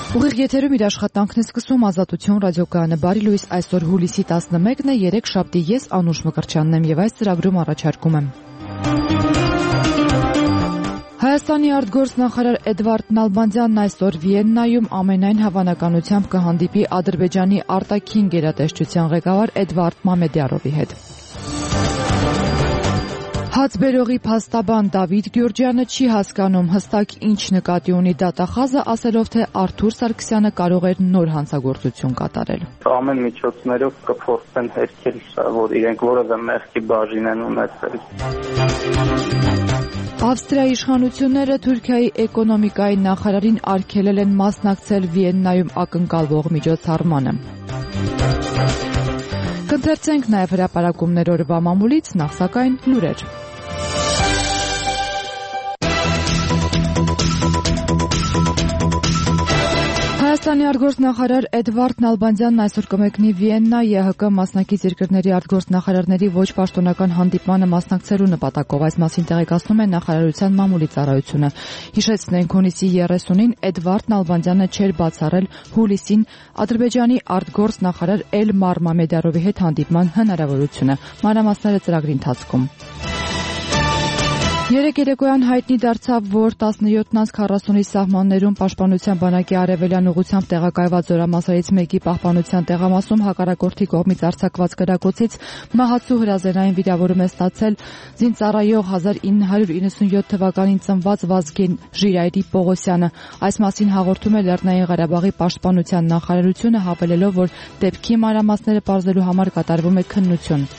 Ուղիղ եթերում իր աշխատանքն է սկսում Ազատություն ռադիոկայանը։ Բարի լույս, այսօր հուլիսի 11-ն է, երեքշաբթի, ես Անուշ Մկրտչյանն եմ եւ այս ծրագրում առաջարկում եմ։ Հայաստանի արտգործնախարար Էդվարդ Նալբանդյանն այսօր Վիեննայում ամենայն հավանականությամբ կհանդիպի Ադրբեջանի արտաքին գերատեսչության ղեկավար Էդվարդ Մամեդյարովի հետ։ Հացբերողի փաստաբան Դավիթ Գյուրջյանը չի հասկանում հստակ ինչ նկատի ունի դատախազը, ասելով թե Արթուր Սարգսյանը կարող էր նոր հանցագործություն կատարել։ Ամեն միջոցներով կփորձեն հերքել, որ իրենք որևէ մեղքի բաժին են ունեցել։ Ավստրիայի իշխանությունները Թուրքիայի էկոնոմիկայի նախարարին արգելել են մասնակցել Վիեննայում ակնկալվող միջոցառմանը։ Կընթերցենք նաև հրապարակումներ օրվա մամուլից, նախ սակայն լուրեր։ Հայաստանի արտգործնախարար Էդվարդ Նալբանդյանն այսօր կմեկնի Վիեննա ԵՀԿ մասնակից երկրների արտգործնախարարների ոչ պաշտոնական հանդիպմանը մասնակցելու նպատակով, այս մասին տեղեկացնում է նախարարության մամուլի ծառայությունը։ Հիշեցնենք, հունիսի 30-ին Էդվարդ Նալբանդյանը չէր բացառել հուլիսին Ադրբեջանի արտգործնախարար Էլմար Մամեդյարովի հետ հանդիպման հնարավորությունը։ Մանրամասները ծրագրի ընթացքում։ Երեկ երեկոյան հայտնի դարձավ, որ 17-40-ի սահմաններում Պաշտպանության բանակի արևելյան ուղղությամբ տեղակայված զորամասերից մեկի պահպանության տեղամասում հակառակորդի կողմից արձակված կրակոցից մահացու հրազենային վիրավորում է ստացել զինծառայող 1997 թվականին ծնված Վազգեն Ժիրայրի Պողոսյանը։ Այս մասին հաղորդում է Լեռնային Ղարաբաղի պաշտպանության նախարարությունը, հավելելով, որ դեպքի մանրամասները պարզելու համար կատարվում է քննություն։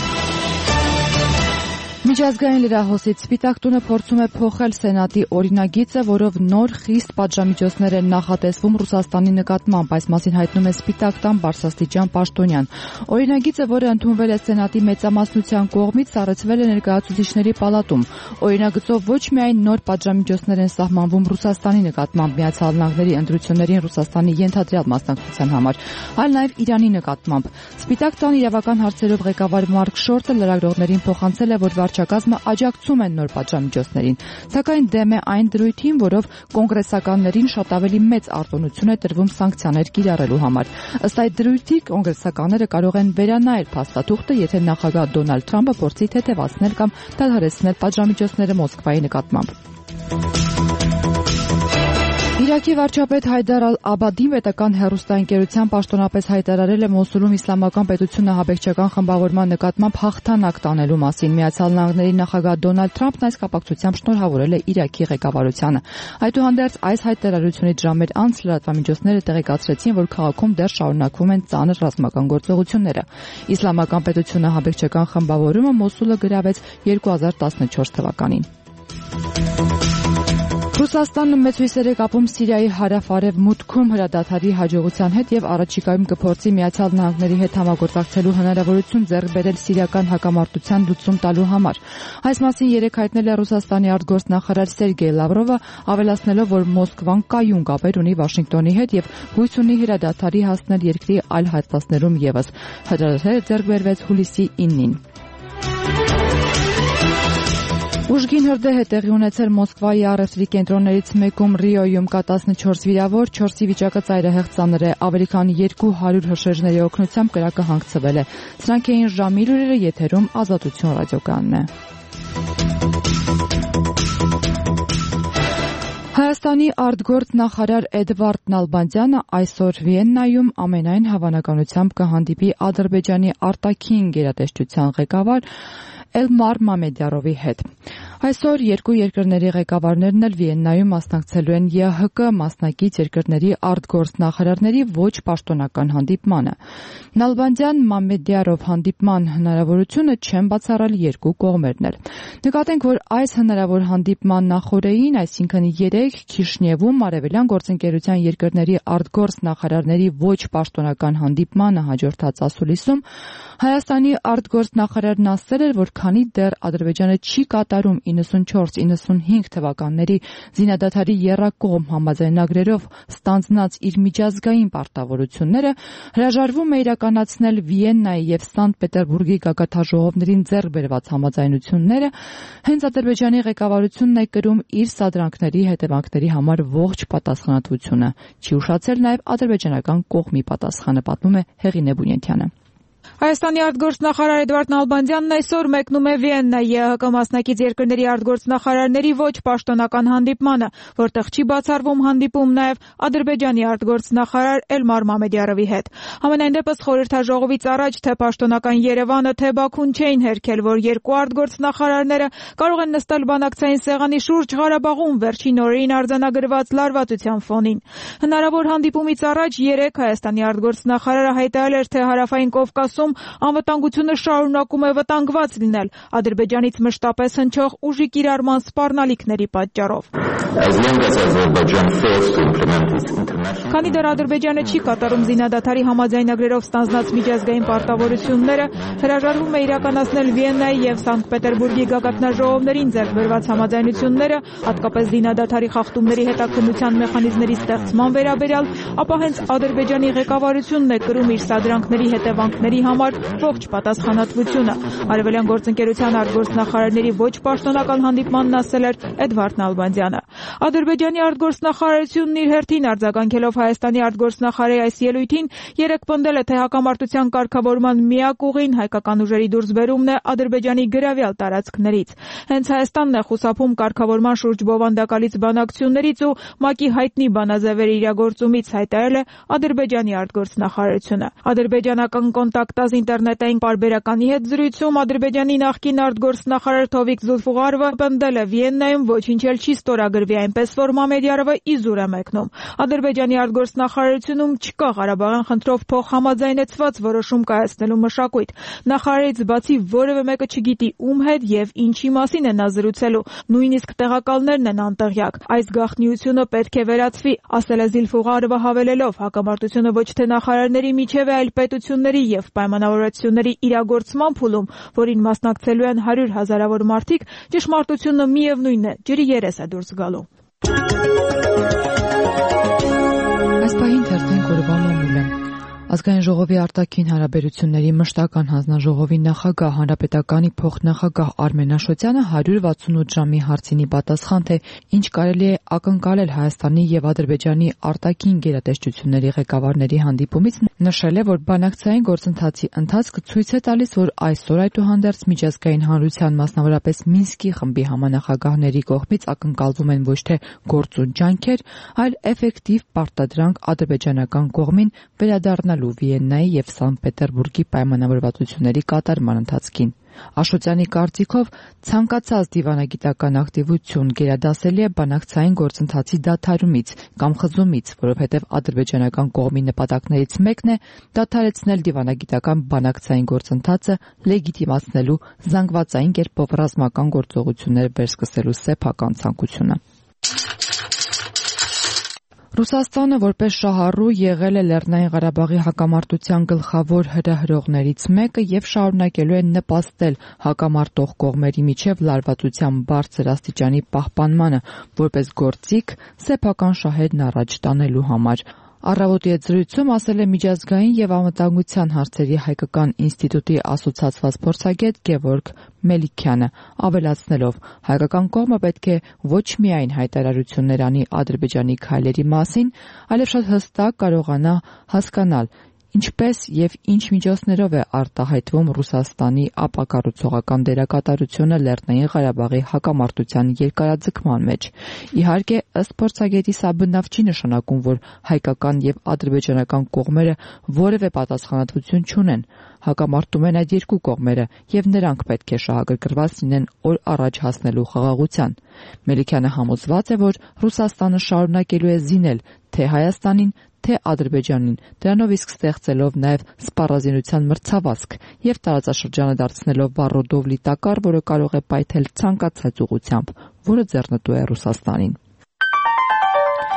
Միջազգային լրահոսից Սպիտակ տունը փորձում է փոխել Սենատի օրինագիծը, որով նոր խիստ պատժամիջոցներ են նախատեսվում Ռուսաստանի նկատմամբ, այս մասին հայտնում է Սպիտակ տան բարձրաստիճան պաշտոնյան։ Օրինագիծը, որը ընդունվել է Սենատի մեծամասնության կողմից, սառեցվել է ներկայացուցիչների պալատում։ Օրինագծով ոչ միայն նոր պատժամիջոցներ են սահմանվում Ռուսաստանի նկատմամբ Միացյալ Նահանգների ընտրություններին Ռուսաստանի ենթադրյալ մասնակցության համար, այլ նաև Իրանի նկատմամբ։ Սպիտակ տան իրավական հարցերով ղեկավար Մարկ Շորտը լրագրողներին փոխանցել է, որ վարչակազմը աջակցում են նոր պատժամիջոցներին, սակայն դեմ է այն դրույթին, որով կոնգրեսականներին շատ ավելի մեծ արտոնություն է տրվում սանկցիաներ կիրառելու համար։ Ըստ այդ դրույթի կոնգրեսականները կարող են վերանայել փաստաթուղթը, եթե նախագահ Դոնալդ Թրամփը փորձի թեթևացնել կամ դադարեցնել պատժամիջոցները Մոսկվայի նկատմամբ։ Իրաքի վարչապետ Հայդար Ալ-Աբադին պետական հեռուստաընկերության պաշտոնապես հայտարարել է Մոսուլում իսլամական պետությունը ահաբեկչական խմբավորման նկատմամբ հաղթանակ տանելու մասին։ Միացյալ Նահանգների նախագահ Դոնալդ Թրամփն այս կապակցությամբ շնորհավորել է Իրաքի ղեկավարությանը։ Այդուհանդերձ այս հայտարարությունից ժամեր անց լրատվամիջոցները տեղեկացրեցին, որ քաղաքում դեռ շարունակվում են ծանր ռազմական գործողությունները։ Իսլամական պետությունը ահաբեկչական խմբավորումը Մոսուլը գրավեց 2014 թվականին։ Ռուսաստանը մեծ հույսեր է կապում Սիրիայի հարավ-արևմուտքում հրադադարի հաջողության հետ եւ առաջիկայում կփորձի Միացյալ Նահանգների հետ համագործակցելու հնարավորություն ձեռք բերել սիրիական հակամարտության լուծում տալու համար։ Այս մասին երեկ հայտնել է Ռուսաստանի արտգործնախարար Սերգեյ Լավրովը, ավելացնելով, որ Մոսկվան կայուն կապեր ունի Վաշինգտոնի հետ եւ հույս ունի հրադադարի հասնել երկրի այլ հատվածներում եւս։ Հրադադարը ձեռք բերվեց հուլիսի 9-ին։ Ուժգին հրդեհ է տեղի ունեցել Մոսկվայի առևտրի կենտրոններից մեկում Ռիոյում կա 14 վիրավոր, 4-ի վիճակը ծայրահեղ ծանր է, ավելի քան 200 հրշեջների օգնությամբ կրակը հանգցվել է։ Սրանք էին ժամի լուրերը, եթերում Ազատություն ռադիոկայանն է։ Հայաստանի արտգործնախարար Էդվարդ Նալբանդյանը այսօր Վիեննայում ամենայն հավանականությամբ կհանդիպի Ադրբեջանի արտաքին գերատեսչության ղեկավար Էլմար Մամեդյարովի հետ։ Այսօր երկու երկրների ղեկավարներն էլ Վիեննայում մասնակցելու են ԵՀԿ մասնակից երկրների արտգործնախարարների ոչ պաշտոնական հանդիպմանը։ Նալբանդյան-Մամեդյարով հանդիպման հնարավորությունը չեն բացառել երկու կողմերն էլ։ Նկատենք, որ այս հնարավոր հանդիպման նախօրեին, այսինքն երեկ Քիշնևում արևելյան գործընկերության երկրների արտգործնախարարների ոչ պաշտոնական հանդիպմանը հաջորդած ասուլիսում Հայաստանի արտգործնախարարն ասել էր, որ քանի դեռ Ադրբեջանը չի կատարում 1994-95 թվականների զինադադարի եռակողմ համաձայնագրերով ստանձնած իր միջազգային պարտավորությունները հրաժարվում է իրականացնել Վիեննայի եւ Սանկտ Պետերբուրգի գագաթնաժողովներին ձեռք բերված համաձայնությունները, հենց Ադրբեջանի ղեկավարությունն է կրում իր սադրանքների հետևանքների համար ողջ պատասխանատվությունը։ Չի ուշացել նաեւ ադրբեջանական կողմի պատասխանը, պատմում է Հեղինե Բունյենթյանը։ Հայաստանի արտգործնախարար Էդվարդ Նալբանդյանն այսօր մեկնում է Վիեննա ԵՀԿ մասնակից երկրների արտգործնախարարների ոչ պաշտոնական հանդիպմանը, որտեղ չի բացառվում հանդիպում նաև Ադրբեջանի արտգործնախարար Էլմար Մամեդյարովի հետ։ Համենայն դեպս խորհրդաժողովից առաջ թե պաշտոնական Երևանը, թե Բաքուն չէին հերքել, որ երկու արտգործնախարարները կարող են նստել բանակցային սեղանի շուրջ Ղարաբաղում վերջին օրերին արձանագրված լարվածության ֆոնին։ Հնարավոր հանդիպումից առաջ երեկ Հայաստանի արտգործնախարարը հայտարարել էր, թե հարավային Կովկասում անվտանգությունը շարունակում է վտանգված լինել Ադրբեջանից մշտապես հնչող ուժի կիրառման սպառնալիքների պատճառով։ Քանի դեռ Ադրբեջանը չի կատարում զինադադարի համաձայնագրերով ստանձնած միջազգային պարտավորությունները, հրաժարվում է իրականացնել Վիեննայի եւ Սանկտ Պետերբուրգի գագաթնաժողովներին ձեռք բերված համաձայնությունները, հատկապես զինադադարի խախտումների հետաքննության մեխանիզմների ստեղծման վերաբերյալ, ապա հենց Ադրբեջանի ղեկավարությունն է կրում իր սադրանքների հետևանքների համար ողջ պատասխանատվությունը։ Արևելյան գործընկերության արտգործնախարարների ոչ պաշտոնական հանդիպմանն ասել էր Էդվարդ Նալբանդյանը։ Ադրբեջանի արտգործնախարարությունն իր հերթին արձագանքելով Հայաստանի արտգործնախարարի այս ելույթին երեկ պնդել է, թե հակամարտության կարգավորման միակ ուղին հայկական ուժերի դուրսբերումն է Ադրբեջանի գրավյալ տարածքներից։ Հենց Հայաստանն է խուսափում կարգավորման շուրջ բովանդակալից բանակցություններից ու ՄԱԿ-ի հայտնի բանաձևերի իրագործումից, հայտարարել է Ադրբեջանի արտգործնախարարությունը։ Ադրբեջանական Կոնտակտազ ինտերնետային պարբերականի հետ զրույցում Ադրբեջանի նախկին արտգործնախարար Թովիկ Զուլֆուղարովը պնդել է Վիեննայում ոչինչ էլ չի ստորագրվի, այնպես որ Մամեդյարովը իզուր է մեկնում։ Ադրբեջանի արտգործնախարարությունում չկա Ղարաբաղյան խնդրով փոխհամաձայնեցված որոշում կայացնելու մշակույթ։ Նախարարից բացի որևէ մեկը չգիտի ում հետ եւ ինչի մասին է նա զրուցելու, նույնիսկ տեղակալներն են անտեղյակ։ Այս գաղտնիությունը պետք է վերացվի, ասել է Զուլֆուղարովը, հավելելով, հակամարտությունը ոչ թե նախարարների միջև է, այլ պետությունների եւ պայմանավորվածությունների իրագործման փուլում, որին մասնակցելու են 100 հազարավոր մարդիկ, ճշմարտությունը միևնույնն է, ջրի երես է դուրս գալու։ Այս պահին թերթենք օրվա մամուլը։ Ազգային ժողովի արտաքին հարաբերությունների մշտական հանձնաժողովի նախագահ հանրապետականի փոխնախագահ Արմեն Աշոտյանը 168 ժամի հարցինի պատասխան, թե ինչ կարելի է ակնկալել Հայաստանի եւ Ադրբեջանի արտաքին գերատեսչությունների ղեկավարների հանդիպումից, նշել է, որ բանակցային գործընթացի ընթացքը ցույց է տալիս, որ այսօր այդուհանդերձ միջազգային հանրության, մասնավորապես Մինսկի խմբի համանախագահների կողմից ակնկալվում են ոչ թե գործուն ջանքեր, այլ էֆեկտիվ պարտադրանք ադրբեջանական կողմին վերադառնալ Վիեննայի եւ Սանկտ Պետերբուրգի պայմանավորվածությունների կատարման ընթացքին։ Աշոտյանի կարծիքով ցանկացած դիվանագիտական ակտիվություն գերադասելի է բանակցային գործընթացի դադարումից կամ խզումից, որովհետև ադրբեջանական կողմի նպատակներից մեկն է դադարեցնել դիվանագիտական բանակցային գործընթացը, լեգիտիմացնելու զանգվածային կերպով ռազմական գործողություններ վերսկսելու սեփական ցանկությունը։ Ռուսաստանը որպես շահառու եղել է Լեռնային Ղարաբաղի հակամարտության գլխավոր հրահրողներից մեկը եւ շարունակելու է նպաստել հակամարտող կողմերի միջև լարվածության բարձր աստիճանի պահպանմանը, որպես գործիք սեփական շահերն առաջ տանելու համար։ Առավոտի հետ զրույցում ասել է միջազգային եւ անվտանգության հարցերի հայկական ինստիտուտի ասոցացված փորձագետ Գևորգ Մելիքյանը, ավելացնելով, հայկական կողմը պետք է ոչ միայն հայտարարություններ անի Ադրբեջանի քայլերի մասին, այլև շատ հստակ կարողանա հասկանալ, ինչպես եւ ինչ միջոցներով է արտահայտվում Ռուսաստանի ապակառուցողական դերակատարությունը Լեռնային Ղարաբաղի հակամարտության երկարաձգման մեջ։ Իհարկե, ըստ փորձագետի, սա բնավ չի նշանակում, որ հայկական եւ ադրբեջանական կողմերը որևէ պատասխանատվություն չունեն։ Հակամարտում են այդ երկու կողմերը եւ նրանք պետք է շահագրգռված լինեն օր առաջ հասնելու խաղաղության։ Մելիքյանը համոզված է, որ Ռուսաստանը շարունակելու է զինել թե Հայաստանին, թե Ադրբեջանին, դրանով իսկ ստեղծելով նաև սպառազինության մրցավազք եւ տարածաշրջանը դարձնելով վառոդովլի տակառ, որը կարող է պայթել ցանկացած ուղղությամբ, որը ձեռնտու է Ռուսաստանին։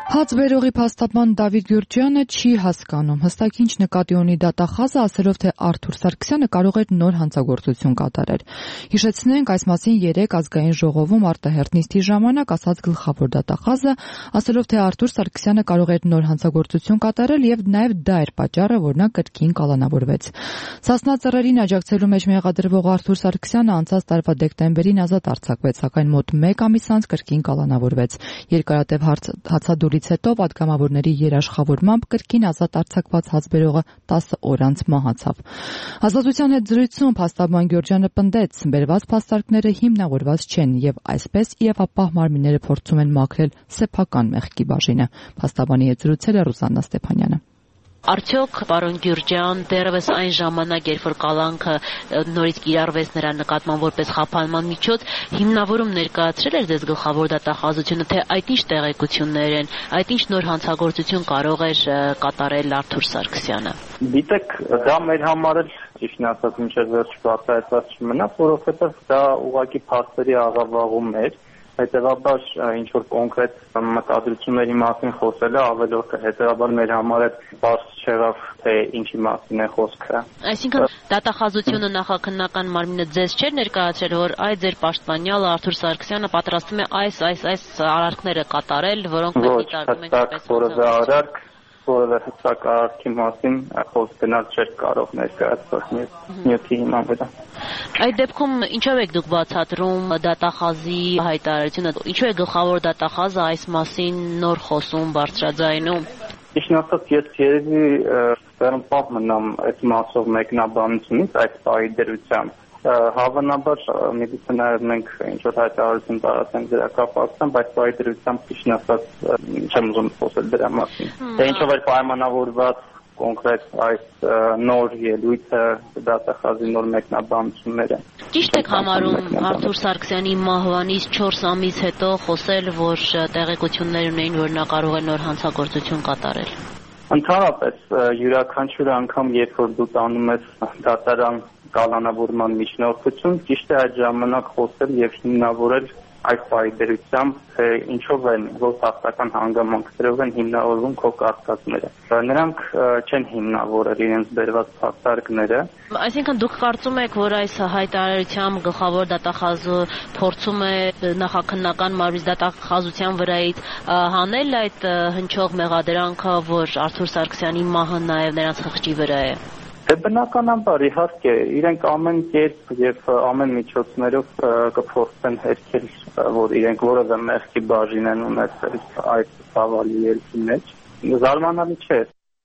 Հացբերողի փաստաբան Դավիթ Գյուրջյանը չի հասկանում հստակ ինչ նկատի ունի դատախազը, ասելով, թե Արթուր Սարգսյանը կարող էր նոր հանցագործություն կատարել։ Հիշեցնենք, այս մասին 3 ազգային ժողովում արտահերթ նիստի ժամանակ ասաց գլխավոր դատախազը, ասելով, թե Արթուր Սարգսյանը կարող էր նոր հանցագործություն կատարել եւ նաեւ դա էր պատճառը, որ նա կրկին կալանավորվեց։ Սասնա ծռերին աջակցելու մեջ մեղադրվող Արթուր Սարգսյանը անցած տարվա դեկտեմբերին ազատ արձակվեց, սակայն մոտ 1 ամիս անց կրկին կալանավորվեց։ Երկարատև հացադուլից հետո պատգամավորների երաշխավորմամբ կրկին ազատ արձակված հացբերողը 10 օր անց մահացավ։ Ազատության հետ զրույցում փաստաբան Գյուրջյանը պնդեց, բերված փաստարկները հիմնավորված չեն եւ այսպես եւ ապահ մարմինները փորձում են մաքրել սեփական մեղքի բաժինը։ Փաստաբանի հետ զրուցել է Ռուսաննա Ստեփանյանը։ Արդյոք պարոն Գյուրջյան, դեռևս այն ժամանակ, երբ որ կալանքը նորից կիրառվեց նրա նկատմամբ որպես խափանման միջոց, հիմնավորում ներկայացրել էր ձեզ գլխավոր դատախազությունը, թե այդ ինչ տեղեկություններ են, այդ ինչ նոր հանցագործություն կարող էր կատարել Արթուր Սարգսյանը։ Գիտեք, դա մեր համար էլ ճիշտն ասած մինչև վերջ բացահայտված չմնաց, որովհետև դա ուղղակի փաստերի աղավաղում էր։ Հետևաբար ինչ-որ կոնկրետ մտադրությունների մասին խոսելը ավելորդ է, հետևաբար մեր համար է բարձ չեղավ, թե ինչի մասին է խոսքը։ Այսինքն դատախազությունը նախաքննական մարմինը ձեզ չէր ներկայացրել, որ այ ձեր պաշտպանյալը Արթուր Սարգսյանը պատրաստվում է այս արարքները կատարել, որոնք մենք դիտարկում ենք որպես որևէ արարք, որևէ հստակարարքի մասին խոսք գնալ չէր կարող ներկայացված նյութի հիման վրա։ Այդ դեպքում ինչով եք դուք բացատրում դատախազի հայտարարությունը, ինչու է գլխավոր դատախազը այս մասին նոր խոսում, բարձրաձայնում։ Ճիշտն ասած, ես երևի վերնպահ մնամ այդ մասով մեկնաբանությունից, այդ պահի դրությամբ։ Հավանաբար միգուցե նաև մենք ինչ-որ հայտարարություն տարածենք դրա կապակցությամբ, բայց պահի դրությամբ ճիշտն ասած չեմ ուզում խոսել դրա մասին։ Թե ինչով էր պայմանավորված կոնկրետ այս նոր ելույթը դատախազի նոր մեկնաբանությունները։ Ճիշտ եք համարում Արթուր Սարգսյանի մահվանից 4 ամիս հետո խոսել, որ տեղեկություններ ունեին, որ նա կարող է նոր հանցագործություն կատարել։ Ընդհանրապես յուրաքանչյուր անգամ, երբ որ դու տանում ես դատարան կալանավորման միջնորդություն, ճիշտ է այդ ժամանակ խոսել եւ հիմնավորել այս պայմանությամբ, թե ինչով են, որ տактикական հանգամանքներով են հիմնավորվում քո կարգածները։ Նրանք չեն հիմնավորել իրենց բերված փաստարկները։ Այսինքն դուք կարծում եք, որ այս հայտարարությամբ գլխավոր դատախազը փորձում է նախաքննական մարմնի դատախազության վրայից հանել այդ հնչող մեղադրանքը, որ Արթուր Սարգսյանի մահը նաև նրանց խղճի վրա է։ Դե բնականաբար իհարկե իրենք ամեն կերպ եւ ամեն միջոցներով կփորձեն հերքել, որ իրենք որևէ մեղքի բաժին են ունեցել այդ ցավալի երկրի մեջ։ Զարմանալի չէ։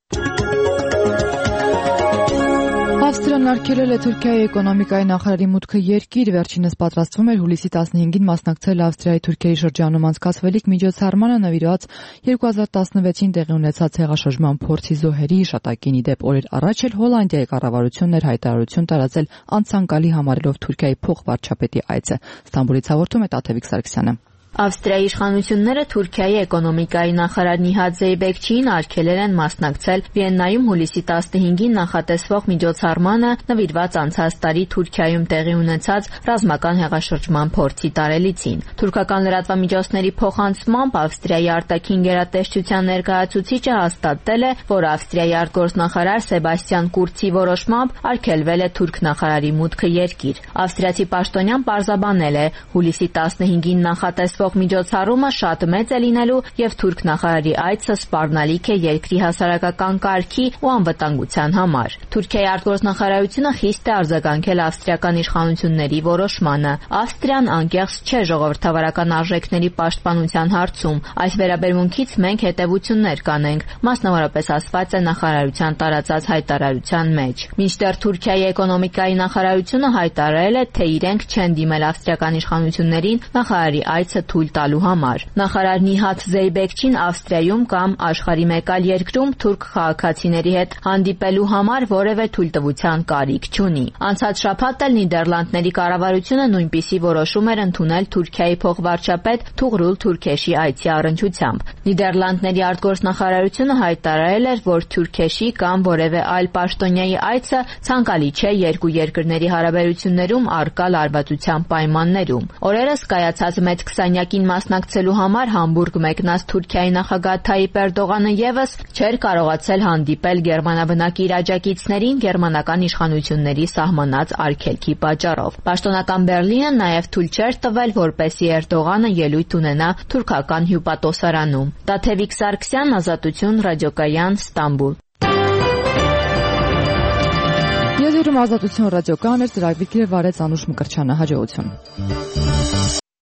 Ավստրիան արգելել է Թուրքիայի էկոնոմիկայի նախարարի մուտքը երկիր, վերջինս պատրաստվում էր հուլիսի 15-ին մասնակցել Ավստրիայի Թուրքիայի շրջանում անցկացվելիք միջոցառմանը նվիրված 2016-ին տեղի ունեցած հեղաշրջման փորձի զոհերի հիշատակին։ Ի դեպ օրեր առաջ էլ Հոլանդիայի կառավարությունն էր հայտարարություն տարածել անցանկալի համարելով Թուրքիայի փոխվարչապետի այցը։ Ստամբուլից հաղորդում է Տաթևիկ Սարգսյանը։ Ավստրիայի իշխանությունները Թուրքիայի էկոնոմիկայի նախարար Նիհատ Զեյբեքչիին արգելել են մասնակցել Վիեննայում հուլիսի 15-ին նախատեսվող միջոցառմանը նվիրված անցած տարի Թուրքիայում տեղի ունեցած ռազմական հեղաշրջման փորձի տարելիցին։ Թուրքական լրատվամիջոցների փոխանցմամբ Ավստրիայի արտաքին գերատեսչության ներկայացուցիչը հաստատել է, որ Ավստրիայի արտգործնախարար Սեբաստիան Կուրցի որոշմամբ արգելվել է թուրք նախարարի մուտքը երկիր։ Ավստրիացի պաշտոնյան պարզաբանել է, հուլիսի 15-ին նախատեսվող միջոցառումը շատ մեծ է լինելու եւ թուրք նախարարի այցը սպառնալիք է երկրի հասարակական կարգի ու անվտանգության համար։ Թուրքիայի արտգործնախարարությունը խիստ է արձագանքել ավստրիական իշխանությունների որոշմանը։ Ավստրիան անկեղծ չէ ժողովրդավարական արժեքների պաշտպանության հարցում։ Այս վերաբերմունքից մենք հետևություններ կանենք, մասնավորապես ասված է նախարարության տարածած հայտարարության մեջ։ Մինչդեռ Թուրքիայի էկոնոմիկայի նախարարությունը հայտարարել է, թե իրենք չեն դիմել ավստրիական իշխանություններին նախարարի այցը թույլ տալու համար։ Նախարար Նիհատ Զեյբեքչին Ավստրիայում կամ աշխարհի մեկ այլ երկրում թուրք քաղաքացիների հետ հանդիպելու համար որևէ թույլտվության կարիք չունի։ Անցած շաբաթ էլ Նիդերլանդների կառավարությունը նույնպիսի որոշում էր ընդունել Թուրքիայի փոխվարչապետ Թուղրուլ Թուրքեշի այցի առնչությամբ։ Նիդերլանդների արտգործնախարարությունը հայտարարել էր, որ Թուրքեշի կամ որևէ այլ պաշտոնյայի այցը ցանկալի չէ երկու երկրների հարաբերություններում առկա լարվածության պայմաններում։ Օրերս կայացած մեծ 20 արխիվանյակին մասնակցելու համար Համբուրգ մեկնած Թուրքիայի նախագահ Թայիպ Էրդողանը եւս չէր կարողացել հանդիպել գերմանաբնակ իր աջակիցներին գերմանական իշխանությունների սահմանած արգելքի պատճառով։ Պաշտոնական Բերլինը նաեւ թույլ չէր տվել, որպեսզի Էրդողանը ելույթ ունենա թուրքական հյուպատոսարանում։ Տաթևիկ Սարգսյան, Ազատություն, ռադիոկայան, Ստամբուլ։ Եթերում Ազատություն ռադիոկայան էր, ծրագրի վարեց Անուշ Մկրտչյանը, հաջողություն։